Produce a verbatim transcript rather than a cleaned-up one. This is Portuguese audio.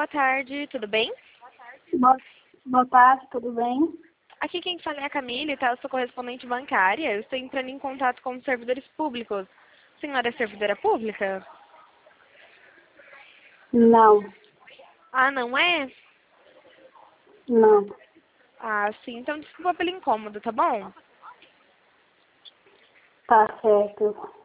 boa tarde, tudo bem? Boa, boa tarde, tudo bem? Aqui quem fala é a Camille, tá? Eu sou correspondente bancária. Eu estou entrando em contato com os servidores públicos. A senhora é servidora pública? Não, Ah, não é? não, Ah, sim. Então desculpa pelo incômodo, tá bom? tá certo.